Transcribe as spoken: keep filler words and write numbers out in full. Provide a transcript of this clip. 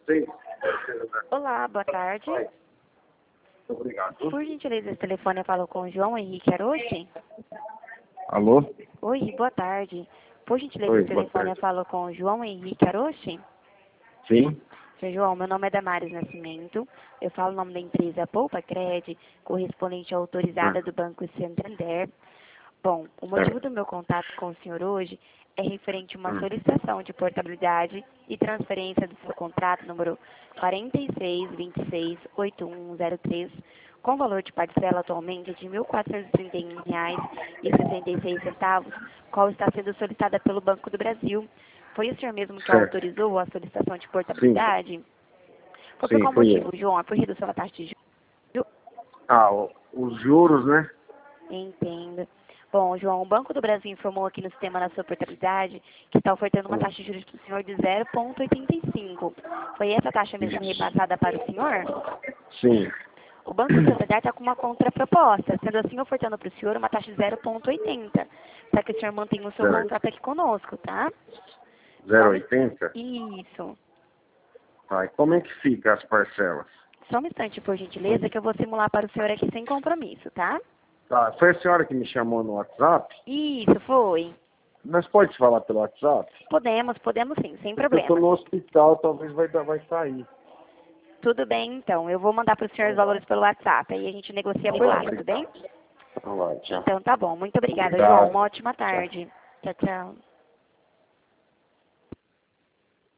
Sim. Olá, boa tarde. Oi. Obrigado. Por gentileza, esse telefone eu falo com o João Henrique Aroche. Alô? Oi, boa tarde. Por gentileza, Oi, esse boa telefone eu tarde. falo com o João Henrique Aroche. Sim? Seu João, meu nome é Damares Nascimento. Eu falo o nome da empresa Poupa Cred, correspondente autorizada Ah, do Banco Santander. Bom, o motivo certo. do meu contato com o senhor hoje é referente a uma Hum, solicitação de portabilidade e transferência do seu contrato número quatro seis dois seis oito um zero três, com valor de parcela atualmente de mil quatrocentos e trinta e um reais e sessenta e seis centavos, qual está sendo solicitada pelo Banco do Brasil. Foi o senhor mesmo que certo. autorizou a solicitação de Sim, portabilidade? Foi por sim, qual fui eu. motivo, João? É por redução da taxa de juros? Ah, o- os juros, né? Entendo. Bom, João, o Banco do Brasil informou aqui no sistema da sua portabilidade que está ofertando uma Hum, taxa de juros para o senhor de zero vírgula oitenta e cinco. Foi essa taxa mesmo isso. repassada para o senhor? Sim. O Banco Santander está com uma contraproposta, sendo assim ofertando para o senhor uma taxa de zero vírgula oitenta, para que o senhor mantenha o seu Certo. contrato aqui conosco, tá? Só zero um... oitenta? Isso. Tá, e como é que fica as parcelas? Só um instante, por gentileza, que eu vou simular para o senhor aqui sem compromisso, tá? Tá, foi a senhora que me chamou no WhatsApp? Isso, foi. Nós pode falar pelo WhatsApp? Podemos, podemos sim, sem Porque eu tô problemas. no hospital, talvez vai, dar- vai sair. Tudo bem, então. Eu vou mandar para o senhor os Então vai. valores pelo WhatsApp. Aí a gente negocia por lá, tudo bem? Então vai, tchau. Então tá bom. Muito obrigada, João. Obrigado. Uma ótima Tchau. tarde. Tchau, tchau.